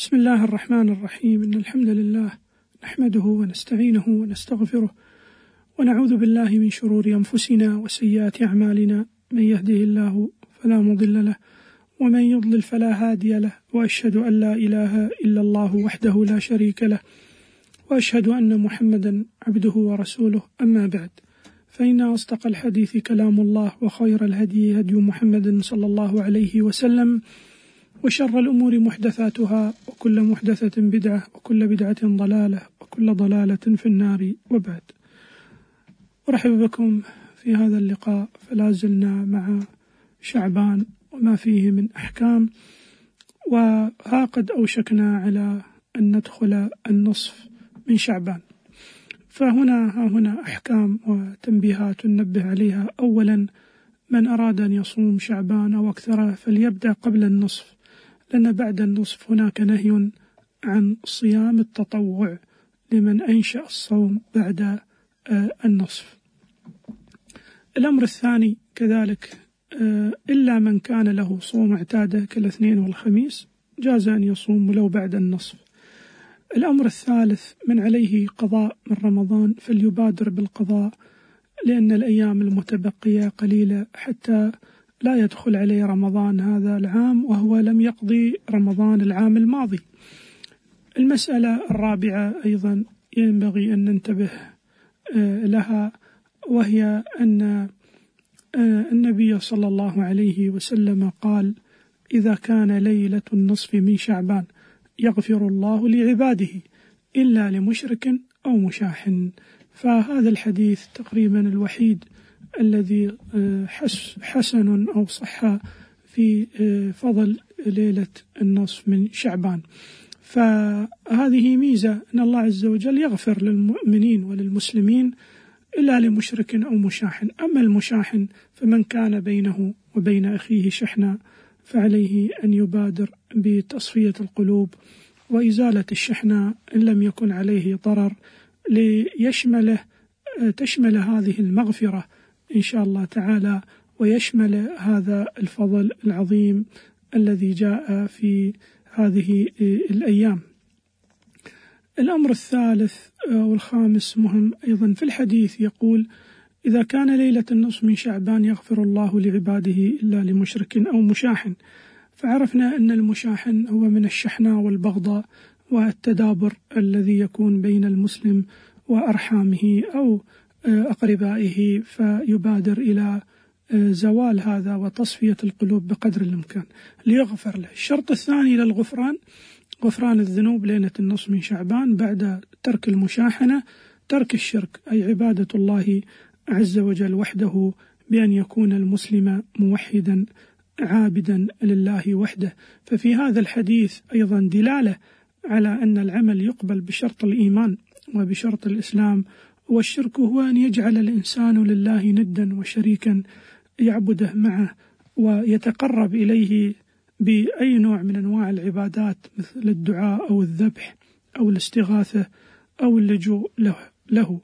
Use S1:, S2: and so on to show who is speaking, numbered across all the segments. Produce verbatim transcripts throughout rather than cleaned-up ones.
S1: بسم الله الرحمن الرحيم. إن الحمد لله نحمده ونستعينه ونستغفره ونعوذ بالله من شرور أنفسنا وسيئات أعمالنا، من يهده الله فلا مضل له ومن يضلل فلا هادي له، وأشهد أن لا إله إلا الله وحده لا شريك له، وأشهد أن محمدا عبده ورسوله. أما بعد، فإن أصدق الحديث كلام الله، وخير الهدي هدي محمد صلى الله عليه وسلم، وشر الأمور محدثاتها، وكل محدثة بدعة، وكل بدعة ضلالة، وكل ضلالة في النار. وبعد، أرحب بكم في هذا اللقاء. فلا زلنا مع شعبان وما فيه من أحكام، وها قد أوشكنا على أن ندخل النصف من شعبان. فهنا ها هنا أحكام وتنبيهات ننبه عليها. أولا، من أراد أن يصوم شعبان أو أكثر فليبدأ قبل النصف، لأن بعد النصف هناك نهي عن صيام التطوع لمن أنشأ الصوم بعد النصف. الأمر الثاني كذلك، إلا من كان له صوم اعتاده كالاثنين والخميس جاز أن يصوم ولو بعد النصف. الأمر الثالث، من عليه قضاء من رمضان فليبادر بالقضاء، لأن الأيام المتبقية قليلة حتى لا يدخل عليه رمضان هذا العام وهو لم يقضي رمضان العام الماضي. المسألة الرابعة أيضا ينبغي أن ننتبه لها، وهي أن النبي صلى الله عليه وسلم قال: إذا كان ليلة النصف من شعبان يغفر الله لعباده إلا لمشرك أو مشاح. فهذا الحديث تقريبا الوحيد الذي حسن أو صح في فضل ليلة النصف من شعبان. فهذه ميزة أن الله عز وجل يغفر للمؤمنين وللمسلمين إلا لمشرك أو مشاح. أما المشاح فمن كان بينه وبين أخيه شحنة فعليه أن يبادر بتصفية القلوب وإزالة الشحنة إن لم يكن عليه ضرر، ليشمله تشمل هذه المغفرة إن شاء الله تعالى، ويشمل هذا الفضل العظيم الذي جاء في هذه الأيام. الأمر الثالث والخامس مهم أيضا في الحديث، يقول: إذا كان ليلة النصف من شعبان يغفر الله لعباده إلا لمشرك أو مشاح. فعرفنا أن المشاح هو من الشحناء والبغضاء والتدابر الذي يكون بين المسلم وأرحامه أو أقربائه، فيبادر إلى زوال هذا وتصفية القلوب بقدر الإمكان ليغفر له. الشرط الثاني للغفران غفران الذنوب ليلة النصف من شعبان بعد ترك المشاحنة، ترك الشرك، أي عبادة الله عز وجل وحده بأن يكون المسلم موحدا عابدا لله وحده. ففي هذا الحديث أيضا دلالة على أن العمل يقبل بشرط الإيمان وبشرط الإسلام، والشرك هو أن يجعل الإنسان لله ندا وشريكا يعبده معه ويتقرب إليه بأي نوع من أنواع العبادات، مثل الدعاء أو الذبح أو الاستغاثة أو اللجوء له.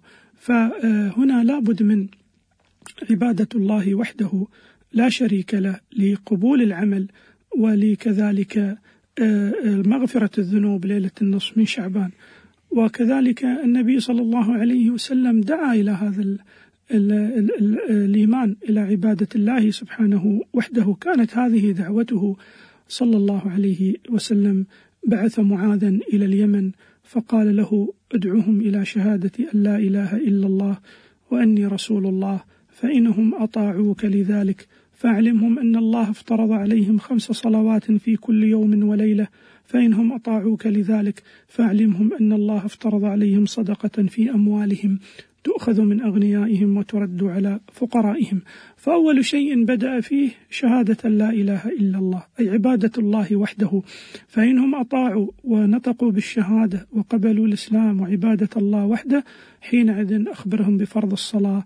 S1: فهنا لابد من عبادة الله وحده لا شريك له لقبول العمل، ولكذلك مغفرة الذنوب ليلة النصف من شعبان. وكذلك النبي صلى الله عليه وسلم دعا إلى هذا ال ال ال ال الإيمان إلى عبادة الله سبحانه وحده. كانت هذه دعوته صلى الله عليه وسلم. بعث معاذا إلى اليمن فقال له: ادعوهم إلى شهادة أن لا إله إلا الله وأني رسول الله، فإنهم أطاعوك لذلك فاعلمهم أن الله افترض عليهم خمس صلوات في كل يوم وليلة، فإنهم أطاعوك لذلك فاعلمهم أن الله افترض عليهم صدقة في أموالهم تؤخذ من أغنيائهم وترد على فقرائهم. فأول شيء بدأ فيه شهادة لا إله إلا الله، أي عبادة الله وحده. فإنهم أطاعوا ونطقوا بالشهادة وقبلوا الإسلام وعبادة الله وحده، حينئذ أخبرهم بفرض الصلاة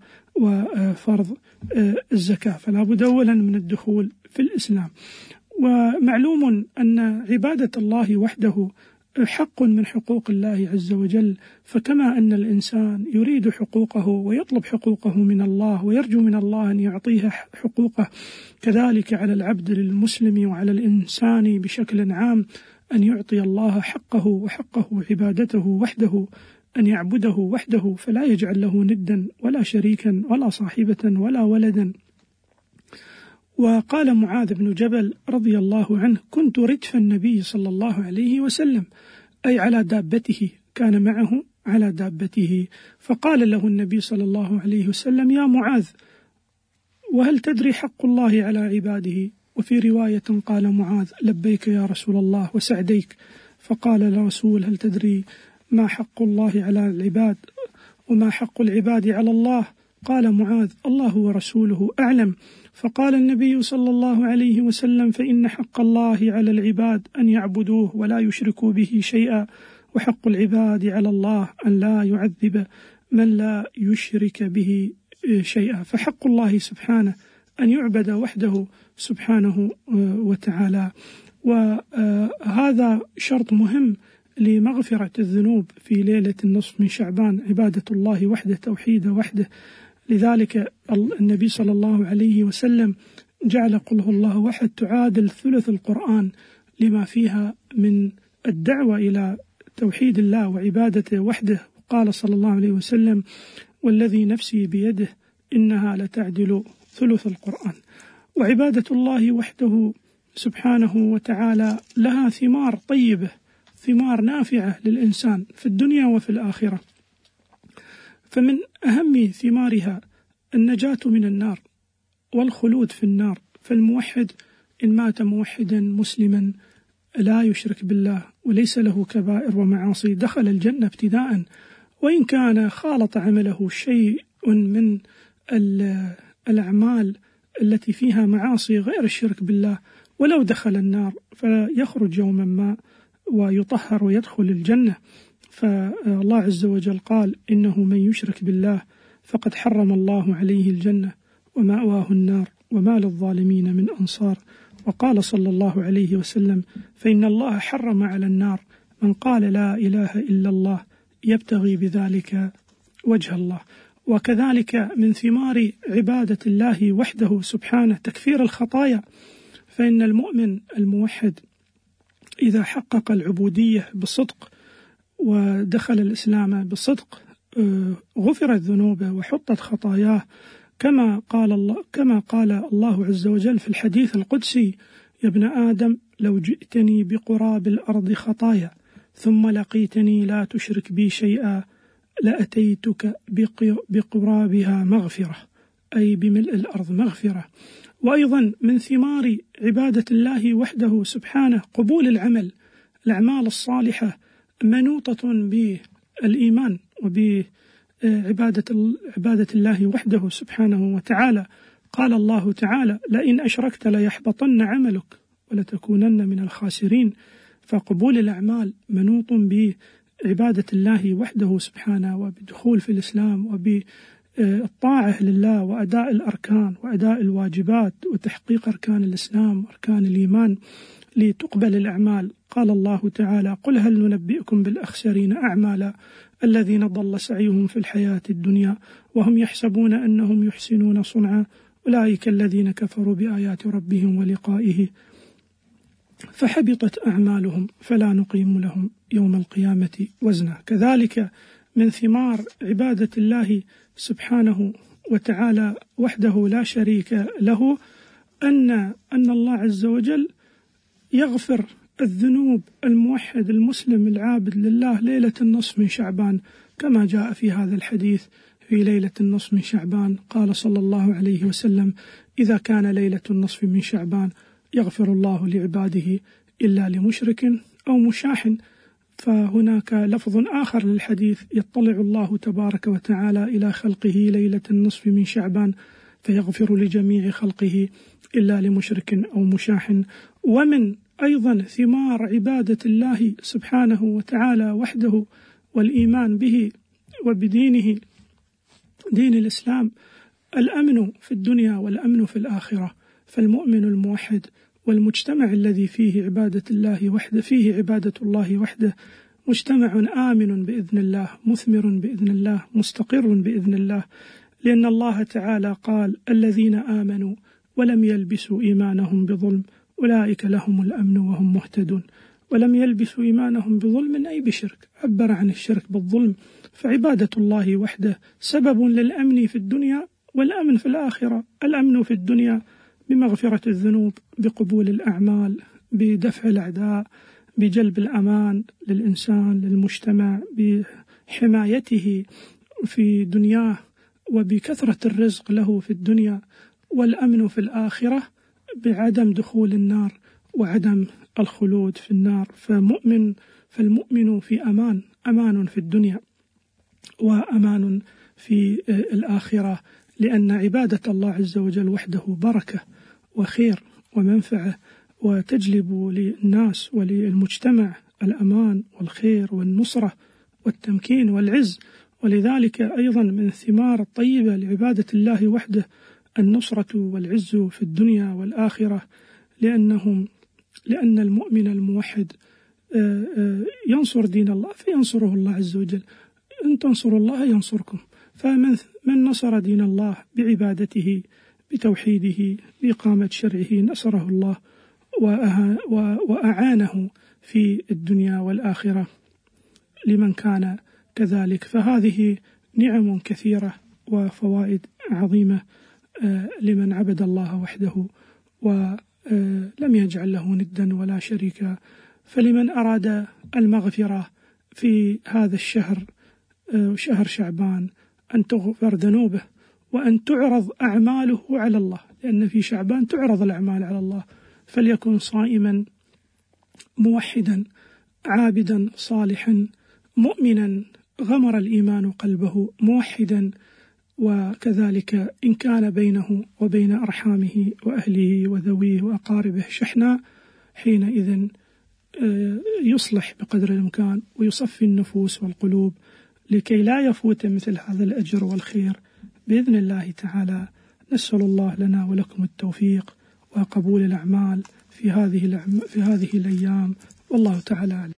S1: وفرض الزكاة. فلا بد أولا من الدخول في الإسلام. ومعلوم أن عبادة الله وحده حق من حقوق الله عز وجل، فكما أن الإنسان يريد حقوقه ويطلب حقوقه من الله ويرجو من الله أن يعطيه حقوقه، كذلك على العبد للمسلم وعلى الإنسان بشكل عام أن يعطي الله حقه وحقه عبادته وحده، أن يعبده وحده فلا يجعل له ندا ولا شريكا ولا صاحبة ولا ولدا. وقال معاذ بن جبل رضي الله عنه: كنت ردف النبي صلى الله عليه وسلم، أي على دابته، كان معه على دابته، فقال له النبي صلى الله عليه وسلم: يا معاذ، وهل تدري حق الله على عباده؟ وفي رواية قال معاذ: لبيك يا رسول الله وسعديك. فقال الرسول: هل تدري ما حق الله على العباد وما حق العباد على الله؟ قال معاذ: الله ورسوله أعلم. فقال النبي صلى الله عليه وسلم: فإن حق الله على العباد أن يعبدوه ولا يشركوا به شيئا، وحق العباد على الله أن لا يعذب من لا يشرك به شيئا. فحق الله سبحانه أن يعبد وحده سبحانه وتعالى، وهذا شرط مهم لمغفرة الذنوب في ليلة النصف من شعبان، عبادة الله وحده، توحيد وحده. لذلك النبي صلى الله عليه وسلم جعل قل هو الله وحد تعادل ثلث القرآن لما فيها من الدعوة إلى توحيد الله وعبادته وحده. قال صلى الله عليه وسلم: والذي نفسي بيده إنها لتعدل ثلث القرآن. وعبادة الله وحده سبحانه وتعالى لها ثمار طيبة، ثمار نافعة للإنسان في الدنيا وفي الآخرة. فمن أهم ثمارها النجاة من النار والخلود في النار. فالموحد إن مات موحدا مسلما لا يشرك بالله وليس له كبائر ومعاصي دخل الجنة ابتداء، وإن كان خالط عمله شيء من الأعمال التي فيها معاصي غير الشرك بالله، ولو دخل النار فيخرج يوما ما ويطهر ويدخل الجنة. فالله عز وجل قال: إنه من يشرك بالله فقد حرم الله عليه الجنة ومأواه النار وما للظالمين من أنصار. وقال صلى الله عليه وسلم: فإن الله حرم على النار من قال لا إله إلا الله يبتغي بذلك وجه الله. وكذلك من ثمار عبادة الله وحده سبحانه تكفير الخطايا. فإن المؤمن الموحد إذا حقق العبودية بصدق ودخل الإسلام بصدق غفرت ذنوبه وحطت خطاياه، كما قال الله كما قال الله عز وجل في الحديث القدسي: يا ابن آدم لو جئتني بقراب الأرض خطايا ثم لقيتني لا تشرك بي شيئا لأتيتك بقرابها مغفرة، أي بملء الأرض مغفرة. وأيضا من ثمار عبادة الله وحده سبحانه قبول العمل، الأعمال الصالحة منوطة بالإيمان وبعبادة عبادة الله وحده سبحانه وتعالى. قال الله تعالى: لئن أشركت ليحبطن عملك ولتكونن من الخاسرين. فقبول الأعمال منوط بعبادة الله وحده سبحانه وبدخول في الإسلام وبالطاعة لله وأداء الأركان وأداء الواجبات وتحقيق أركان الإسلام وأركان الإيمان لتقبل الأعمال. قال الله تعالى: قل هل ننبئكم بالأخسرين أعمالا الذين ضل سعيهم في الحياة الدنيا وهم يحسبون أنهم يحسنون صنعا أولئك الذين كفروا بآيات ربهم ولقائه فحبطت أعمالهم فلا نقيم لهم يوم القيامة وزنا. كذلك من ثمار عبادة الله سبحانه وتعالى وحده لا شريك له أن أن الله عز وجل يغفر الذنوب الموحد المسلم العابد لله ليلة النصف من شعبان، كما جاء في هذا الحديث: في ليلة النصف من شعبان قال صلى الله عليه وسلم: إذا كان ليلة النصف من شعبان يغفر الله لعباده إلا لمشرك أو مشاح. فهناك لفظ آخر للحديث: يطلع الله تبارك وتعالى إلى خلقه ليلة النصف من شعبان فيغفر لجميع خلقه إلا لمشرك أو مشاح. ومن أيضا ثمار عبادة الله سبحانه وتعالى وحده والإيمان به وبدينه دين الإسلام الأمن في الدنيا والأمن في الآخرة. فالمؤمن الموحد والمجتمع الذي فيه عبادة الله وحده فيه عبادة الله وحده مجتمع آمن بإذن الله، مثمر بإذن الله، مستقر بإذن الله، لأن الله تعالى قال: الذين آمنوا ولم يلبسوا إيمانهم بظلم أولئك لهم الأمن وهم مهتدون. ولم يلبسوا إيمانهم بظلم أي بشرك، عبر عن الشرك بالظلم. فعبادة الله وحده سبب للأمن في الدنيا والأمن في الآخرة. الأمن في الدنيا بمغفرة الذنوب، بقبول الأعمال، بدفع الأعداء، بجلب الأمان للإنسان للمجتمع، بحمايته في دنياه، وبكثرة الرزق له في الدنيا. والأمن في الآخرة بعدم دخول النار وعدم الخلود في النار. فمؤمن فالمؤمن في أمان، أمان في الدنيا وأمان في الآخرة، لأن عبادة الله عز وجل وحده بركة وخير ومنفعة، وتجلب للناس وللمجتمع الأمان والخير والنصرة والتمكين والعز. ولذلك أيضا من الثمار الطيبة لعبادة الله وحده النصرة والعز في الدنيا والآخرة، لأنهم لأن المؤمن الموحد ينصر دين الله فينصره الله عز وجل. إن تنصروا الله ينصركم. فمن من نصر دين الله بعبادته بتوحيده بإقامة شرعه نصره الله وأعانه في الدنيا والآخرة لمن كان كذلك. فهذه نعم كثيرة وفوائد عظيمة لمن عبد الله وحده ولم يجعل له ندا ولا شريكا. فلمن أراد المغفرة في هذا الشهر، شهر شعبان، أن تغفر ذنوبه وأن تعرض أعماله على الله، لأن في شعبان تعرض الأعمال على الله. فليكن صائما موحدا عابدا صالحا مؤمنا غمر الإيمان قلبه موحدا. وكذلك إن كان بينه وبين أرحامه وأهله وذويه وأقاربه شحنا، حينئذ يصلح بقدر الإمكان ويصفي النفوس والقلوب لكي لا يفوت مثل هذا الأجر والخير بإذن الله تعالى. نسأل الله لنا ولكم التوفيق وقبول الأعمال في هذه في هذه الأيام، والله تعالى أعلم.